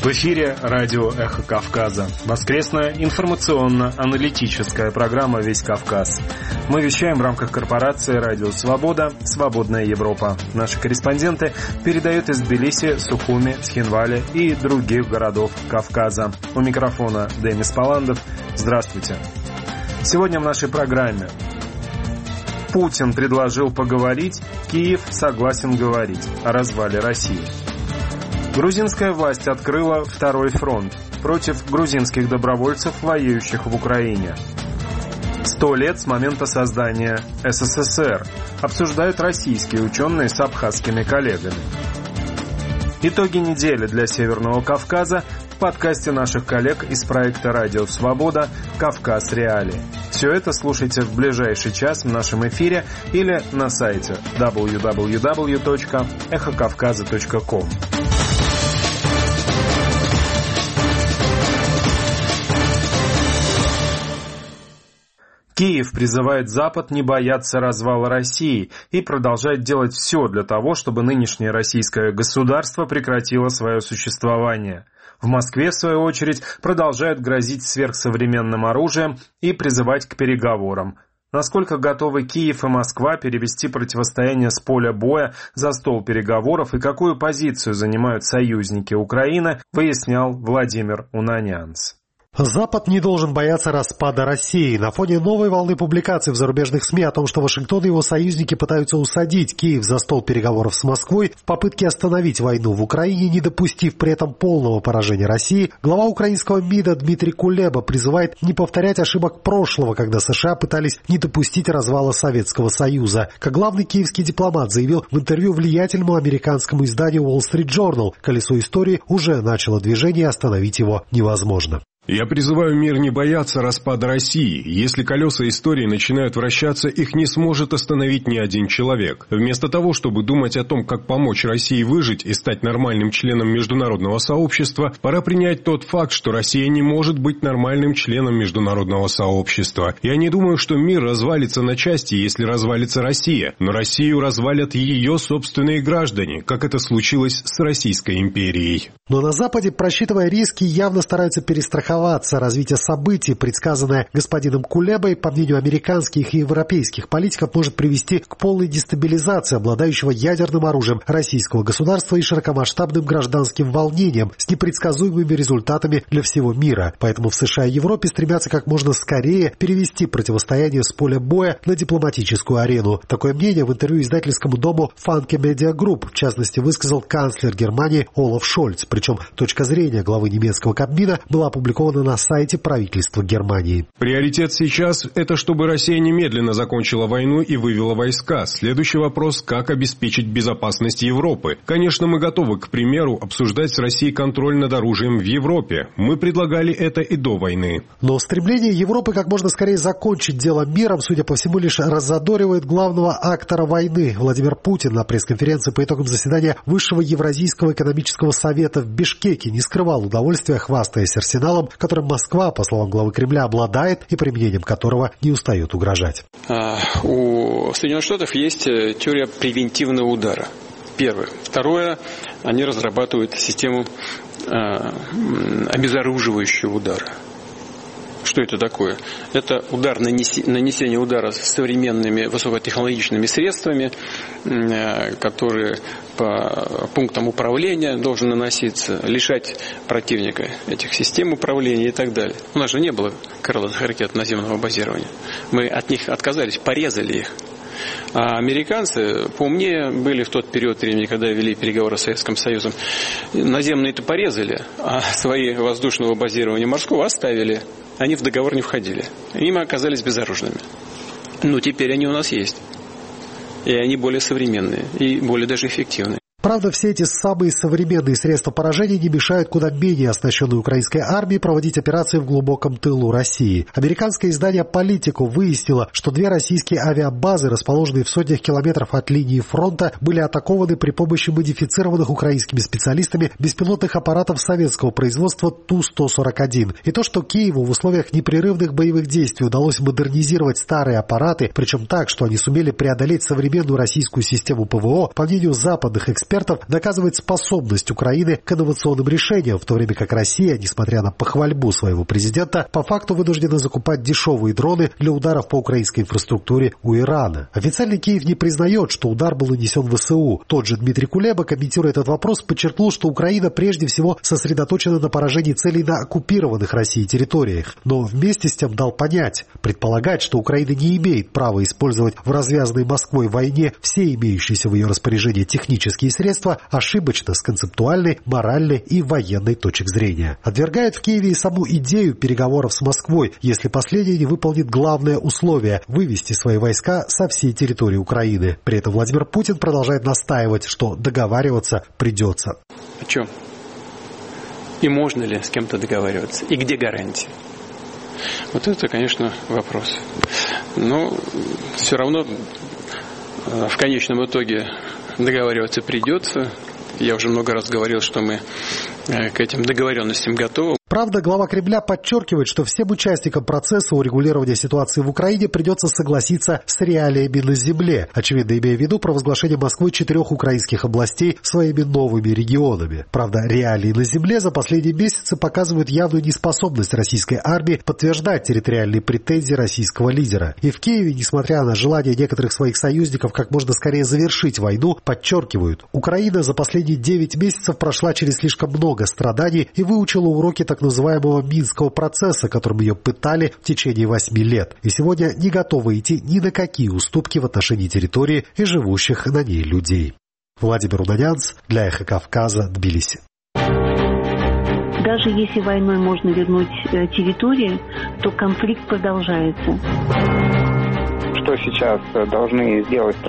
В эфире радио «Эхо Кавказа». Воскресная информационно-аналитическая программа «Весь Кавказ». Мы вещаем в рамках корпорации «Радио Свобода. Свободная Европа». Наши корреспонденты передают из Тбилиси, Сухуми, Цхинвали и других городов Кавказа. У микрофона Денис Паландов. Здравствуйте. Сегодня в нашей программе. Путин предложил поговорить, Киев согласен говорить о развале России. Грузинская власть открыла второй фронт против грузинских добровольцев, воюющих в Украине. 100 лет с момента создания СССР. Обсуждают российские ученые с абхазскими коллегами. Итоги недели для Северного Кавказа в подкасте наших коллег из проекта «Радио Свобода. Кавказ. Реалии». Все это слушайте в ближайший час в нашем эфире или на сайте www.эхокавказа.ком. Киев призывает Запад не бояться развала России и продолжать делать все для того, чтобы нынешнее российское государство прекратило свое существование. В Москве, в свою очередь, продолжают грозить сверхсовременным оружием и призывать к переговорам. Насколько готовы Киев и Москва перевести противостояние с поля боя за стол переговоров и какую позицию занимают союзники Украины, выяснял Владимир Унанянц. Запад не должен бояться распада России. На фоне новой волны публикаций в зарубежных СМИ о том, что Вашингтон и его союзники пытаются усадить Киев за стол переговоров с Москвой в попытке остановить войну в Украине, не допустив при этом полного поражения России, глава украинского МИДа Дмитрий Кулеба призывает не повторять ошибок прошлого, когда США пытались не допустить развала Советского Союза. Как главный киевский дипломат заявил в интервью влиятельному американскому изданию Wall Street Journal, колесо истории уже начало движение, и остановить его невозможно. Я призываю мир не бояться распада России. Если колеса истории начинают вращаться, их не сможет остановить ни один человек. Вместо того, чтобы думать о том, как помочь России выжить и стать нормальным членом международного сообщества, пора принять тот факт, что Россия не может быть нормальным членом международного сообщества. Я не думаю, что мир развалится на части, если развалится Россия. Но Россию развалят ее собственные граждане, как это случилось с Российской империей. Но на Западе, просчитывая риски, явно стараются перестраховаться. Развитие событий, предсказанное господином Кулебой, по мнению американских и европейских политиков, может привести к полной дестабилизации обладающего ядерным оружием российского государства и широкомасштабным гражданским волнением с непредсказуемыми результатами для всего мира. Поэтому в США и Европе стремятся как можно скорее перевести противостояние с поля боя на дипломатическую арену. Такое мнение в интервью издательскому дому Funke Media Group, в частности, высказал канцлер Германии Олаф Шольц. Причем точка зрения главы немецкого Кабмина была опубликована на сайте правительства Германии. Приоритет сейчас – это чтобы Россия немедленно закончила войну и вывела войска. Следующий вопрос – как обеспечить безопасность Европы. Конечно, мы готовы, к примеру, обсуждать с Россией контроль над оружием в Европе. Мы предлагали это и до войны. Но стремление Европы как можно скорее закончить дело миром, судя по всему, лишь раззадоривает главного актора войны. Владимир Путин на пресс-конференции по итогам заседания Высшего Евразийского экономического совета в Бишкеке не скрывал удовольствия, хвастаясь арсеналом, которым Москва, по словам главы Кремля, обладает и применением которого не устает угрожать. У Соединенных Штатов есть теория превентивного удара. Первое. Второе. Они разрабатывают систему обезоруживающего удара. Что это такое? Это нанесение удара с современными высокотехнологичными средствами, которые по пунктам управления должны наноситься, лишать противника этих систем управления и так далее. У нас же не было крылатых ракет наземного базирования. Мы от них отказались, порезали их. А американцы поумнее были в тот период времени, когда вели переговоры с Советским Союзом. Наземные-то порезали, а свои воздушного базирования морского оставили. Они в договор не входили. И мы оказались безоружными. Но теперь они у нас есть. И они более современные, и более даже эффективные. Правда, все эти самые современные средства поражения не мешают куда менее оснащенной украинской армии проводить операции в глубоком тылу России. Американское издание «Политику» выяснило, что 2 российские авиабазы, расположенные в сотнях километров от линии фронта, были атакованы при помощи модифицированных украинскими специалистами беспилотных аппаратов советского производства Ту-141. И то, что Киеву в условиях непрерывных боевых действий удалось модернизировать старые аппараты, причем так, что они сумели преодолеть современную российскую систему ПВО, по мнению западных экспертов, экспертов доказывает способность Украины к инновационным решениям, в то время как Россия, несмотря на похвальбу своего президента, по факту вынуждена закупать дешевые дроны для ударов по украинской инфраструктуре у Ирана. Официальный Киев не признает, что удар был нанесен в ВСУ. Тот же Дмитрий Кулеба, комментируя этот вопрос, подчеркнул, что Украина прежде всего сосредоточена на поражении целей на оккупированных Россией территориях. Но вместе с тем дал понять, предполагать, что Украина не имеет права использовать в развязанной Москвой войне все имеющиеся в ее распоряжении технические средства, ошибочно с концептуальной, моральной и военной точек зрения. Отвергает в Киеве и саму идею переговоров с Москвой, если последняя не выполнит главное условие – вывести свои войска со всей территории Украины. При этом Владимир Путин продолжает настаивать, что договариваться придется. О чем? И можно ли с кем-то договариваться? И где гарантии? Вот это, конечно, вопрос. Но все равно в конечном итоге договариваться придется. Я уже много раз говорил, что мы к этим договоренностям готовы. Правда, глава Кремля подчеркивает, что всем участникам процесса урегулирования ситуации в Украине придется согласиться с реалиями на земле, очевидно, имея в виду провозглашение Москвой 4 украинских областей своими новыми регионами. Правда, реалии на земле за последние месяцы показывают явную неспособность российской армии подтверждать территориальные претензии российского лидера. И в Киеве, несмотря на желание некоторых своих союзников как можно скорее завершить войну, подчеркивают, Украина за последние 9 месяцев прошла через слишком много страданий и выучила уроки так называемого Минского процесса, которым ее пытали в течение 8 лет, и сегодня не готова идти ни на какие уступки в отношении территории и живущих на ней людей. Владимир Унанянц для «Эхо Кавказа», Тбилиси. Даже если войной можно вернуть территории, то конфликт продолжается. Что сейчас должны сделать